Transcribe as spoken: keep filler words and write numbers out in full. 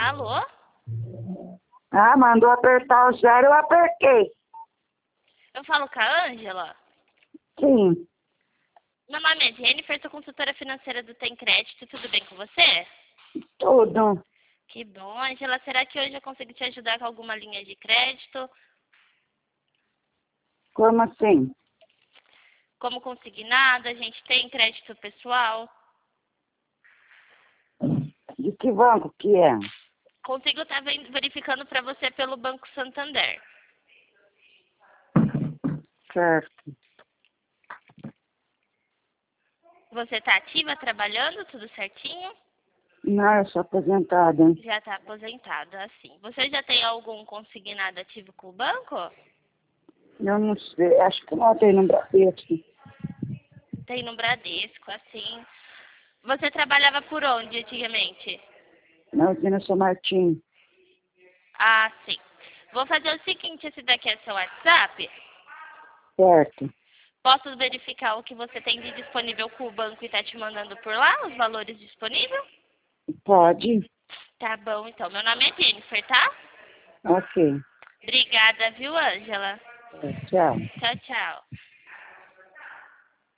Alô? Ah, mandou apertar o zero, eu apertei. Eu falo com a Ângela? Sim, Meu nome é Jennifer, sou consultora financeira do Tem Crédito. Tudo bem com você? tudo. Que bom, Ângela. Será que hoje eu consigo te ajudar com alguma linha de crédito? Como assim? Como consignado, a gente tem crédito pessoal. De que banco que é? Consigo estar verificando para você pelo Banco Santander. Certo. Você está ativa, trabalhando, tudo certinho? Não, eu sou aposentada. Já está aposentado, assim. Você já tem algum consignado ativo com o banco? Eu não sei, acho que não tem no Bradesco. Tem no Bradesco, assim. Você trabalhava por onde antigamente? Na usina São Martim. Ah, sim. Vou fazer o seguinte, esse daqui é seu WhatsApp. Certo. Posso verificar o que você tem de disponível com o banco e tá te mandando por lá, os valores disponíveis? Pode? Tá bom, então. Meu nome é Jennifer, tá? Ok. Obrigada, viu, Ângela? É, tchau. Tchau, tchau.